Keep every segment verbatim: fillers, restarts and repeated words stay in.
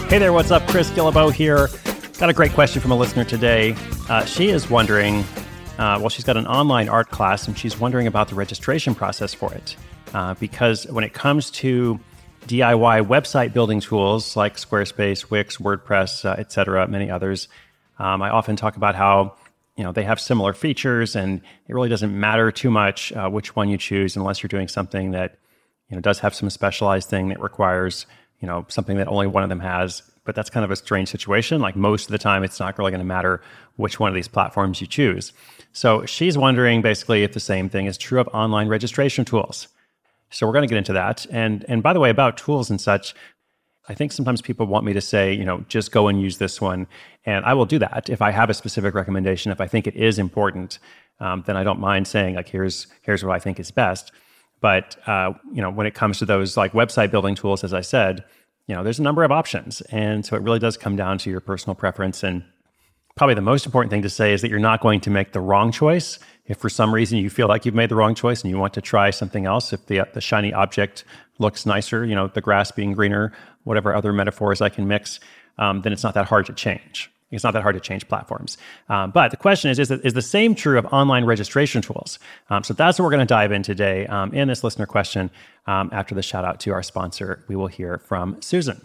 Hey there, what's up? Chris Guillebeau here. Got a great question from a listener today. Uh, she is wondering, uh, well, she's got an online art class, and she's wondering about the registration process for it. Uh, because when it comes to D I Y website building tools like Squarespace, Wix, WordPress, uh, et cetera, many others, um, I often talk about how you know they have similar features, and it really doesn't matter too much uh, which one you choose unless you're doing something that you know does have some specialized thing that requires you know, something that only one of them has. But that's kind of a strange situation. Like most of the time, it's not really going to matter which one of these platforms you choose. So she's wondering basically if the same thing is true of online registration tools. So we're going to get into that. And and by the way, about tools and such, I think sometimes people want me to say, you know, just go and use this one. And I will do that. If I have a specific recommendation, if I think it is important, um, then I don't mind saying like, here's here's what I think is best. But, uh, you know, when it comes to those like website building tools, as I said, you know, there's a number of options. And so it really does come down to your personal preference. And probably the most important thing to say is that you're not going to make the wrong choice. If for some reason you feel like you've made the wrong choice and you want to try something else, if the, the shiny object looks nicer, you know, the grass being greener, whatever other metaphors I can mix, um, then it's not that hard to change. It's not that hard to change platforms. Um, but the question is, is, is the same true of online registration tools? Um, so that's what we're going to dive in today um, in this listener question. Um, after the shout out to our sponsor, we will hear from Susan.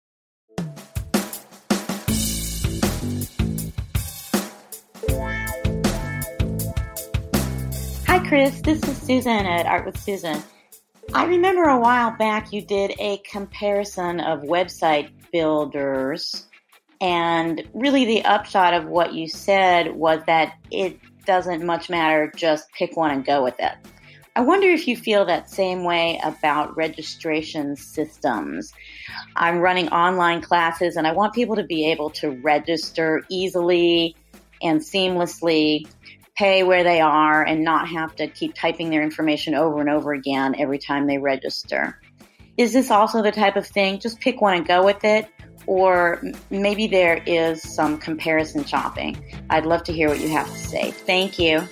Hi, Chris. This is Susan at Art with Susan. I remember a while back you did a comparison of website builders. And really the upshot of what you said was that it doesn't much matter, just pick one and go with it. I wonder if you feel that same way about registration systems. I'm running online classes and I want people to be able to register easily and seamlessly, pay where they are, and not have to keep typing their information over and over again every time they register. Is this also the type of thing, just pick one and go with it? Or maybe there is some comparison shopping. I'd love to hear what you have to say. Thank you.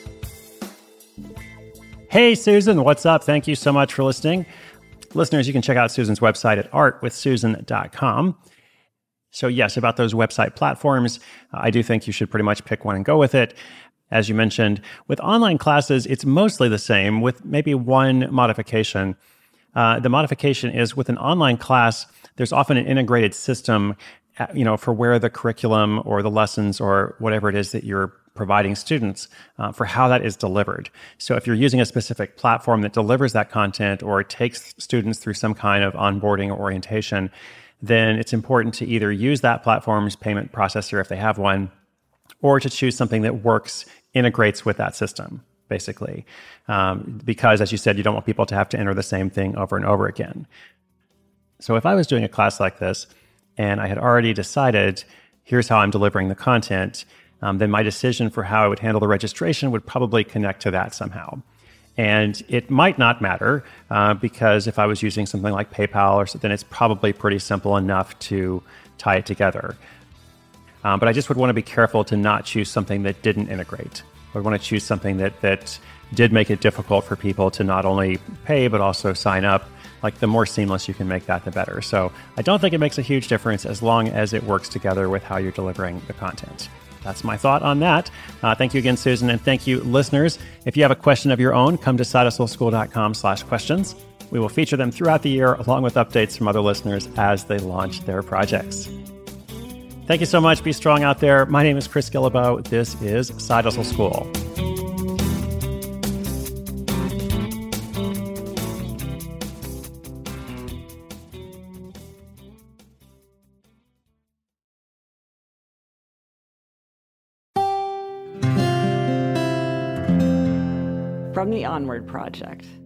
Hey, Susan, what's up? Thank you so much for listening. Listeners, you can check out Susan's website at art with susan dot com. So yes, about those website platforms, I do think you should pretty much pick one and go with it. As you mentioned, with online classes, it's mostly the same with maybe one modification. Uh, the modification is with an online class, there's often an integrated system, you know, for where the curriculum or the lessons or whatever it is that you're providing students uh, for how that is delivered. So if you're using a specific platform that delivers that content or takes students through some kind of onboarding or orientation, then it's important to either use that platform's payment processor if they have one, or to choose something that works, integrates with that system, basically. Um, because, as you said, you don't want people to have to enter the same thing over and over again. So if I was doing a class like this, and I had already decided, here's how I'm delivering the content, um, then my decision for how I would handle the registration would probably connect to that somehow. And it might not matter, uh, because if I was using something like PayPal or something, it's probably pretty simple enough to tie it together. Um, but I just would want to be careful to not choose something that didn't integrate. I would want to choose something that that did make it difficult for people to not only pay, but also sign up. Like the more seamless you can make that, the better. So I don't think it makes a huge difference as long as it works together with how you're delivering the content. That's my thought on that. Uh, thank you again, Susan, and thank you, listeners. If you have a question of your own, come to side hustle school dot com slash questions. We will feature them throughout the year, along with updates from other listeners as they launch their projects. Thank you so much. Be strong out there. My name is Chris Guillebeau. This is Side Hustle School. From the Onward Project.